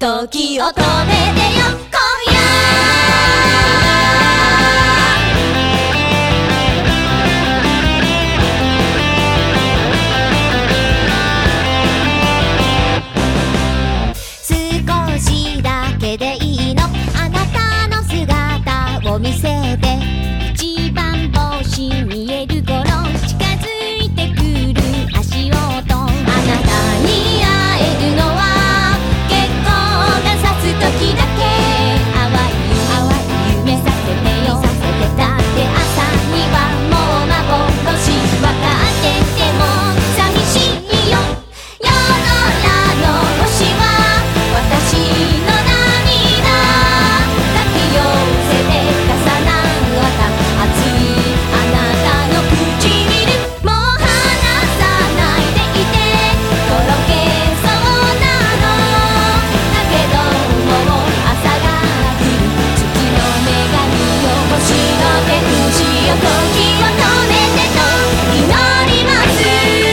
時を止めてよ今夜。少しだけでいいのあなたの姿を見せて、一番星見える頃近づいてくる足音、あなたに会えるのは月光が差す時だけ。淡い夢させてよ、だって朝にはもう幻分かってても寂しいよ。夜空の星は私の涙だけ寄せて重なった熱いあなたの唇、もう離さないでいてとろけそうなのだけど、もう朝が来る月の女神よ、星の天使よ、時を止めてと祈ります。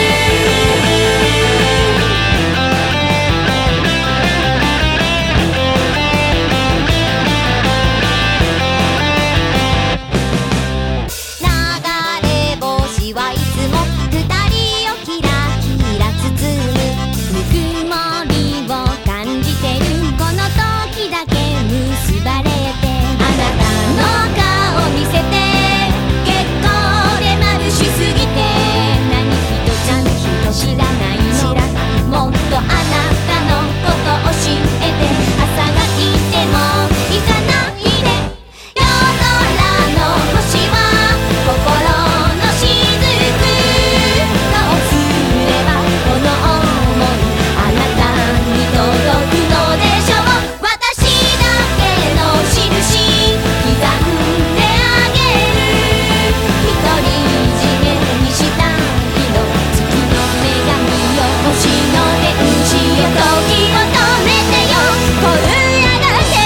流れ星はいつも二人をキラキラ包む、ぬくもりを感じてるこの時だけ結ばれて、あなたの顔見せて月光で眩しすぎて何一つ知らないの、もっとあなたのこと教えて、朝が来ても行かないで。夜空の星は心の雫、どうすればこの想いあなたに届くのでしょう。私だけの印刻んであげる、独り占めにした日の月の女神よ、星の天使よ、時を止めてよ今夜だけ。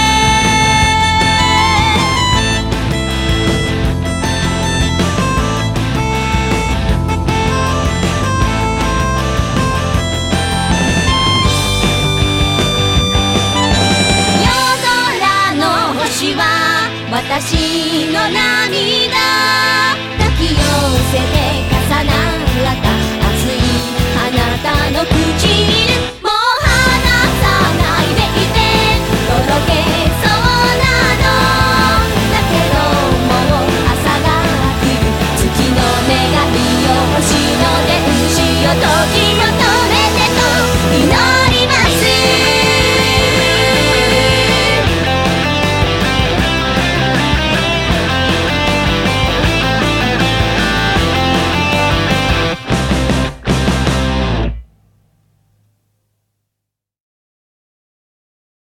夜空の星は私の涙抱き寄せて重なった熱いあなたの唇、